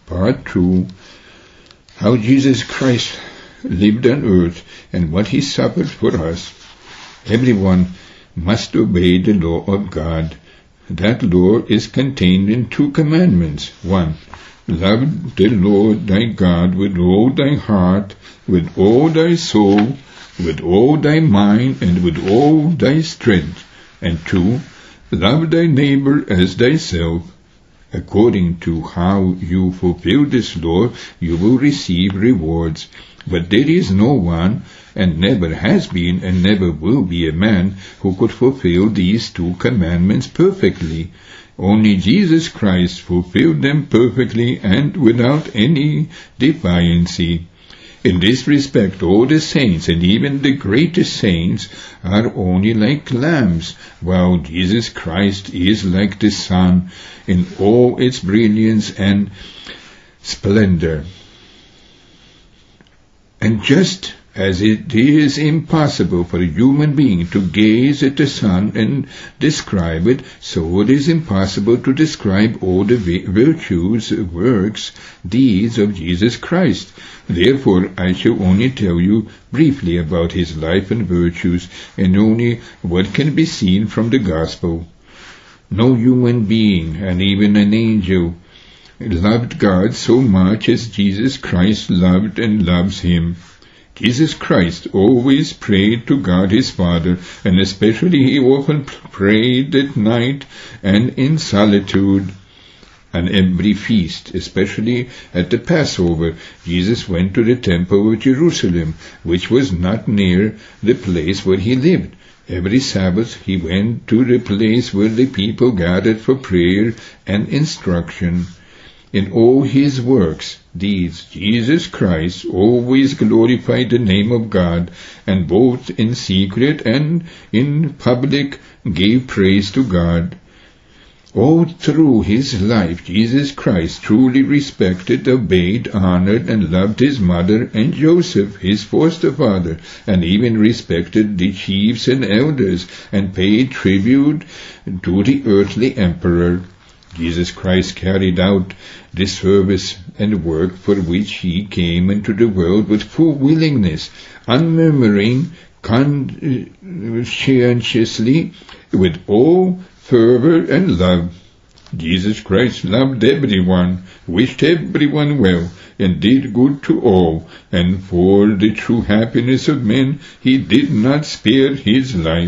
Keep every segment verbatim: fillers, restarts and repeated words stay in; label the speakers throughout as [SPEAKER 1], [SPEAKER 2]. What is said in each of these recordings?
[SPEAKER 1] Part two. How Jesus Christ lived on earth and what he suffered for us. Everyone must obey the law of God. That law is contained in two commandments. One, love the Lord thy God with all thy heart, with all thy soul, with all thy mind, and with all thy strength. And two, love thy neighbor as thyself. According to how you fulfill this law, you will receive rewards. But there is no one, and never has been, and never will be a man who could fulfill these two commandments perfectly. Only Jesus Christ fulfilled them perfectly and without any defiancy. In this respect, all the saints, and even the greatest saints, are only like lambs, while Jesus Christ is like the sun in all its brilliance and splendor. And just as it is impossible for a human being to gaze at the sun and describe it, so it is impossible to describe all the virtues, works, deeds of Jesus Christ. Therefore, I shall only tell you briefly about his life and virtues, and only what can be seen from the Gospel. No human being, and even an angel, loved God so much as Jesus Christ loved and loves him. Jesus Christ always prayed to God his Father, and especially he often prayed at night and in solitude. On every feast, especially at the Passover, Jesus went to the temple of Jerusalem, which was not near the place where he lived. Every Sabbath he went to the place where the people gathered for prayer and instruction. In all his works, deeds, Jesus Christ always glorified the name of God, and both in secret and in public gave praise to God. All through his life, Jesus Christ truly respected, obeyed, honored, and loved his mother and Joseph, his foster father, and even respected the chiefs and elders, and paid tribute to the earthly emperor. Jesus Christ carried out the service and work for which he came into the world with full willingness, unmurmuring, conscientiously, with all fervor and love. Jesus Christ loved everyone, wished everyone well, and did good to all, and for the true happiness of men he did not spare his life.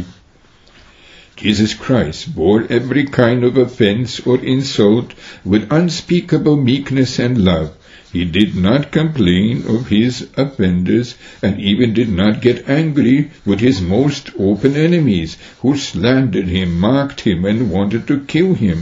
[SPEAKER 1] Jesus Christ bore every kind of offense or insult with unspeakable meekness and love. He did not complain of his offenders, and even did not get angry with his most open enemies, who slandered him, mocked him, and wanted to kill him.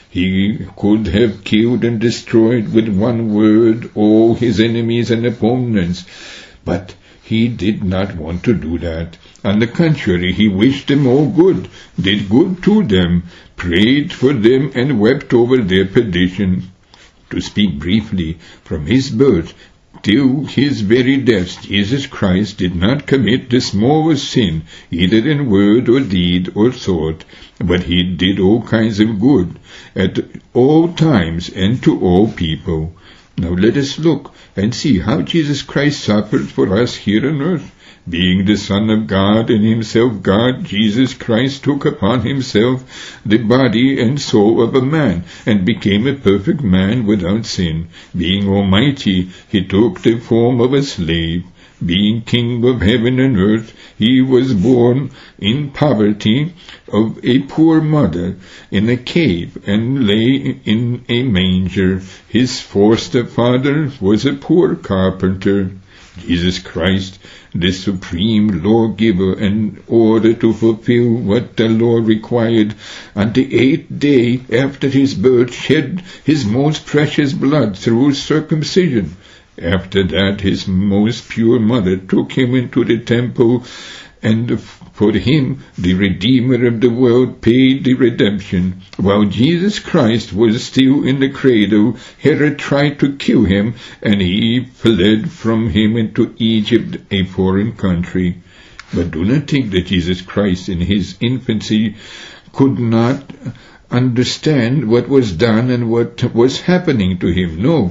[SPEAKER 1] He could have killed and destroyed with one word all his enemies and opponents, but he did not want to do that. On the contrary, he wished them all good, did good to them, prayed for them, and wept over their perdition. To speak briefly, from his birth till his very death, Jesus Christ did not commit the smallest sin, either in word or deed or thought, but he did all kinds of good, at all times and to all people. Now let us look and see how Jesus Christ suffered for us here on earth. Being the Son of God and himself God, Jesus Christ took upon himself the body and soul of a man, and became a perfect man without sin. Being almighty, he took the form of a slave. Being King of heaven and earth, he was born in poverty of a poor mother in a cave, and lay in a manger. His foster father was a poor carpenter. Jesus Christ, the supreme lawgiver, in order to fulfill what the law required, on the eighth day after his birth shed his most precious blood through circumcision. After that, his most pure mother took him into the temple, and for him, the Redeemer of the world, paid the redemption. While Jesus Christ was still in the cradle, Herod tried to kill him, and he fled from him into Egypt, a foreign country. But do not think that Jesus Christ in his infancy could not understand what was done and what was happening to him. No.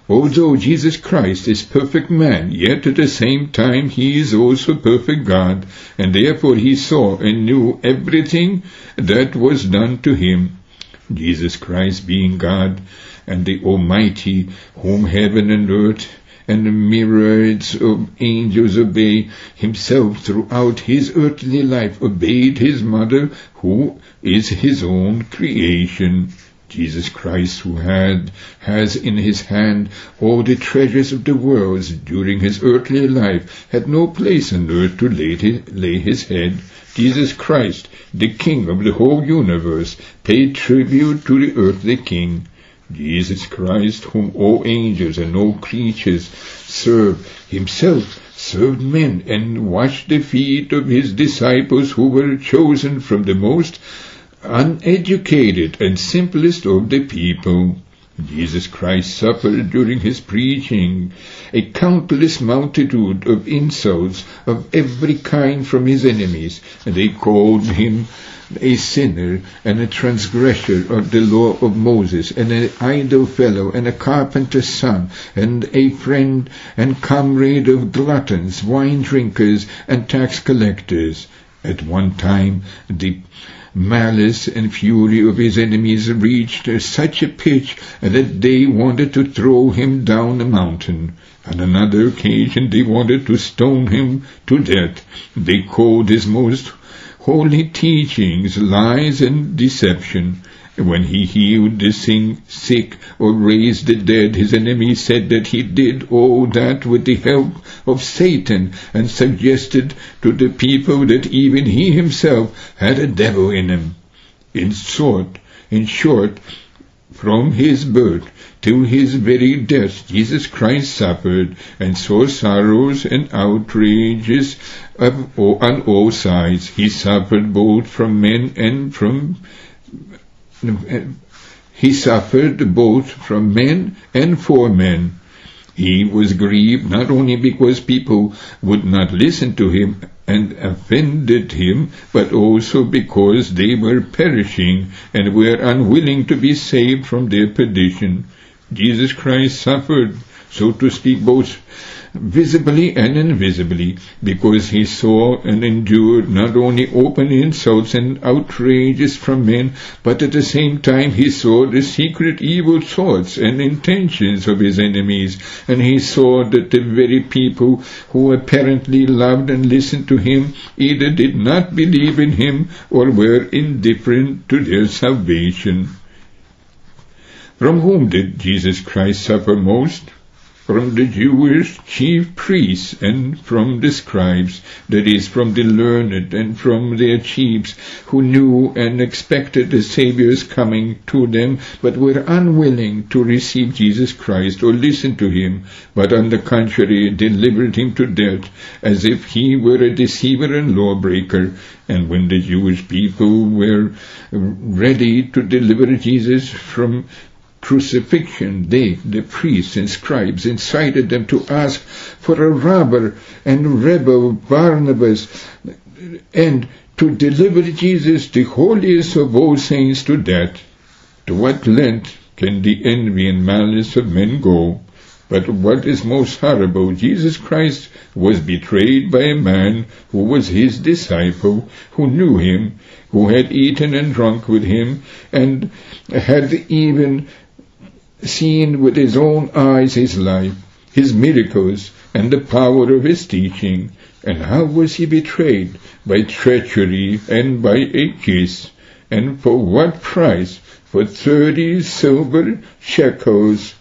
[SPEAKER 1] Although Jesus Christ is perfect man, yet at the same time he is also perfect God, and therefore he saw and knew everything that was done to him. Jesus Christ being God and the Almighty, whom heaven and earth and the myriads of angels obey, himself throughout his earthly life obeyed his mother, who is his own creation. Jesus Christ, who had has in his hand all the treasures of the world during his earthly life, had no place on earth to lay his, lay his head. Jesus Christ, the King of the whole universe, paid tribute to the earthly king. Jesus Christ, whom all angels and all creatures serve, himself served men and washed the feet of his disciples, who were chosen from the most uneducated and simplest of the people. Jesus Christ suffered during his preaching a countless multitude of insults of every kind from his enemies, and they called him a sinner and a transgressor of the law of Moses, and an idle fellow, and a carpenter's son, and a friend and comrade of gluttons, wine drinkers, and tax collectors. At one time the malice and fury of his enemies reached such a pitch that they wanted to throw him down a mountain. On another occasion they wanted to stone him to death. They called his most holy teachings lies and deception. When he healed the sick or raised the dead, his enemies said that he did all that with the help of Satan, and suggested to the people that even he himself had a devil in him. In short, in short, from his birth till his very death, Jesus Christ suffered and saw sorrows and outrages of all, on all sides. He suffered both from men and from He suffered both from men and for men. He was grieved not only because people would not listen to him and offended him, but also because they were perishing and were unwilling to be saved from their perdition. Jesus Christ suffered, so to speak, both visibly and invisibly, because he saw and endured not only open insults and outrages from men, but at the same time he saw the secret evil thoughts and intentions of his enemies, and he saw that the very people who apparently loved and listened to him either did not believe in him or were indifferent to their salvation. From whom did Jesus Christ suffer most? From the Jewish chief priests and from the scribes, that is, from the learned and from their chiefs, who knew and expected the Saviour's coming to them, but were unwilling to receive Jesus Christ or listen to him, but on the contrary delivered him to death, as if he were a deceiver and lawbreaker. And when the Jewish people were ready to deliver Jesus from crucifixion, they, the priests and scribes, incited them to ask for a robber and rebel Barnabas, and to deliver Jesus, the holiest of all saints, to death. To what length can the envy and malice of men go? But what is most horrible, Jesus Christ was betrayed by a man who was his disciple, who knew him, who had eaten and drunk with him, and had even seen with his own eyes his life, his miracles, and the power of his teaching. And how was he betrayed? By treachery and by a kiss. And for what price? For thirty silver shekels.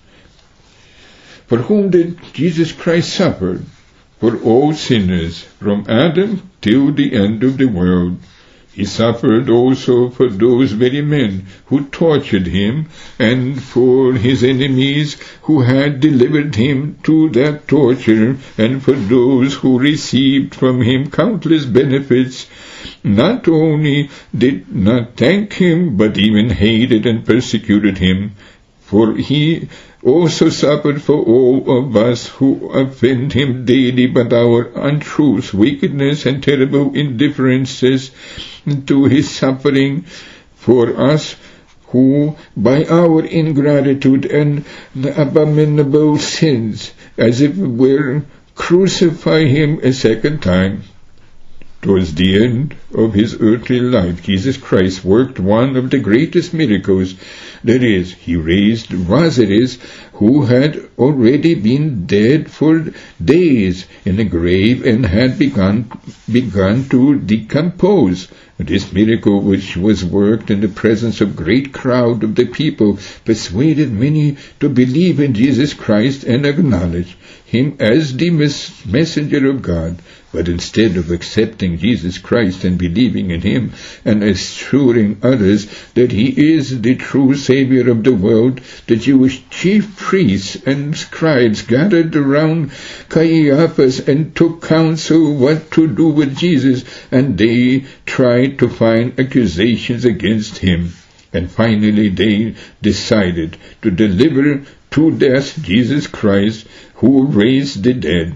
[SPEAKER 1] For whom did Jesus Christ suffer? For all sinners, from Adam till the end of the world. He suffered also for those very men who tortured him, and for his enemies who had delivered him to that torture, and for those who received from him countless benefits, not only did not thank him, but even hated and persecuted him. For he also suffered for all of us who offend him daily by our untruth, wickedness, and terrible indifferences to his suffering. For us who, by our ingratitude and abominable sins, as it were, crucify him a second time. Towards the end of his earthly life, Jesus Christ worked one of the greatest miracles. That is, he raised Lazarus, who had already been dead for days in a grave and had begun, begun to decompose. This miracle, which was worked in the presence of a great crowd of the people, persuaded many to believe in Jesus Christ and acknowledge him as the mes- messenger of God. But instead of accepting Jesus Christ and believing in him and assuring others that he is the true Savior of the world, the Jewish chief priests and scribes gathered around Caiaphas and took counsel what to do with Jesus, and they tried to find accusations against him. And finally they decided to deliver to death Jesus Christ, who raised the dead.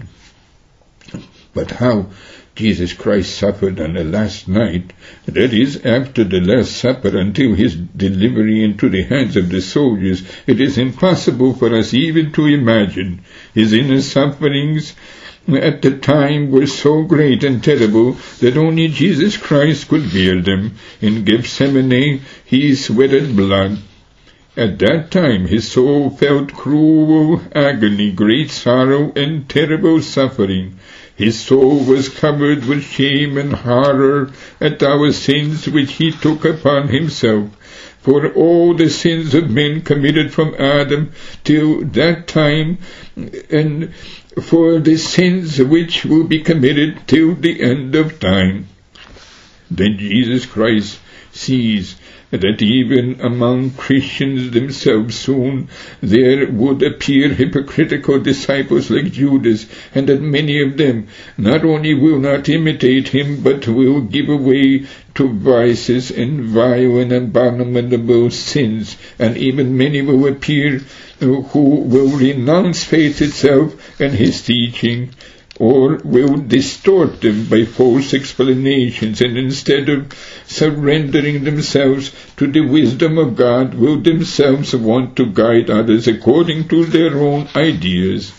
[SPEAKER 1] But how Jesus Christ suffered on the last night, that is, after the Last Supper, until his delivery into the hands of the soldiers, it is impossible for us even to imagine. His inner sufferings at the time were so great and terrible that only Jesus Christ could bear them. In Gethsemane he sweated blood. At that time his soul felt cruel agony, great sorrow, and terrible suffering. His soul was covered with shame and horror at our sins which he took upon himself. For all the sins of men committed from Adam till that time, and for the sins which will be committed till the end of time. Then Jesus Christ sees that even among Christians themselves soon there would appear hypocritical disciples like Judas, and that many of them not only will not imitate him, but will give way to vices and vile and abominable sins, and even many will appear who will renounce faith itself and his teaching, or will distort them by false explanations, and instead of surrendering themselves to the wisdom of God, will themselves want to guide others according to their own ideas.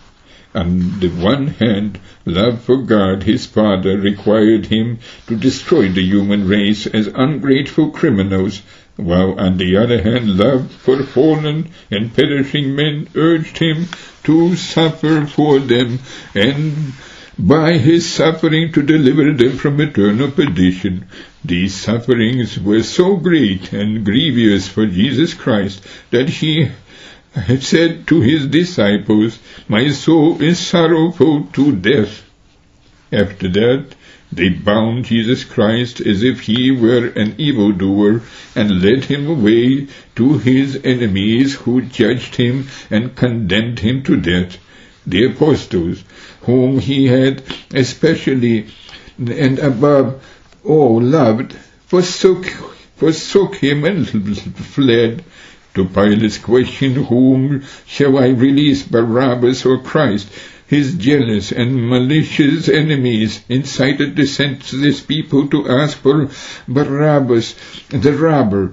[SPEAKER 1] On the one hand, love for God, his Father, required him to destroy the human race as ungrateful criminals, while on the other hand, love for fallen and perishing men urged him to suffer for them, and by his suffering to deliver them from eternal perdition. These sufferings were so great and grievous for Jesus Christ that he had said to his disciples, "My soul is sorrowful to death." After that, they bound Jesus Christ as if he were an evildoer and led him away to his enemies, who judged him and condemned him to death. The apostles, whom he had especially and above all loved, forsook, forsook him and fled. To Pilate's question, "Whom shall I release, Barabbas or Christ?" his jealous and malicious enemies incited the senseless people to ask for Barabbas, the robber,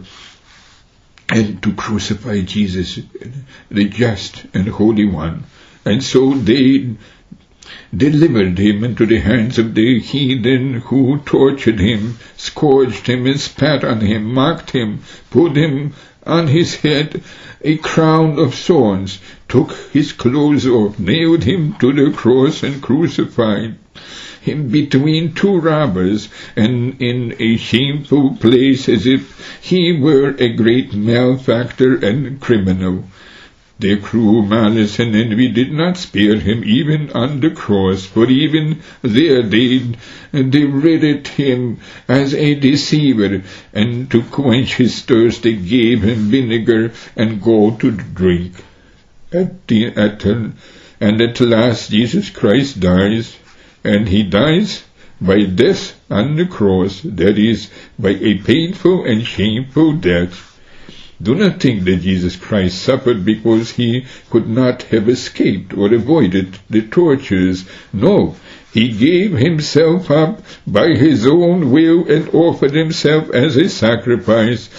[SPEAKER 1] and to crucify Jesus, the just and holy one. And so they delivered him into the hands of the heathen, who tortured him, scourged him, and spat on him, mocked him, put him on his head a crown of thorns, took his clothes off, nailed him to the cross, and crucified him between two robbers, and in a shameful place, as if he were a great malefactor and criminal. Their cruel malice and envy did not spare him even on the cross, for even there they derided him as a deceiver, and to quench his thirst they gave him vinegar and gall to drink. At the, at, and at last Jesus Christ dies, and he dies by death on the cross, that is, by a painful and shameful death. Do not think that Jesus Christ suffered because he could not have escaped or avoided the tortures. No, he gave himself up by his own will and offered himself as a sacrifice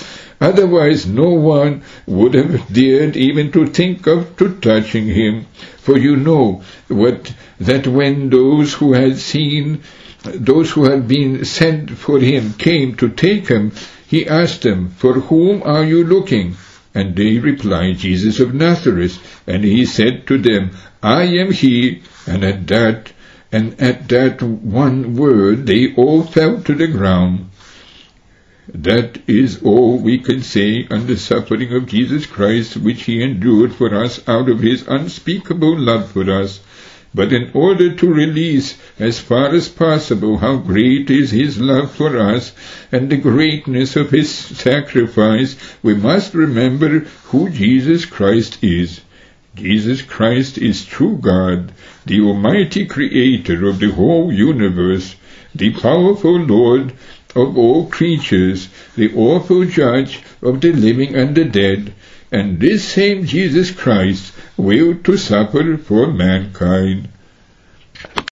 [SPEAKER 1] Otherwise no one would have dared even to think of to touching him. For you know what that when those who had seen, those who had been sent for him came to take him, he asked them, For whom are you looking? And they replied, Jesus of Nazareth. And he said to them, I am he. And at that, and at that one word, they all fell to the ground. That is all we can say on the suffering of Jesus Christ, which he endured for us out of his unspeakable love for us. But in order to release as far as possible how great is his love for us and the greatness of his sacrifice, we must remember who Jesus Christ is. Jesus Christ is true God, the Almighty Creator of the whole universe, the powerful Lord of all creatures, the awful Judge of the living and the dead, and this same Jesus Christ willed to suffer for mankind.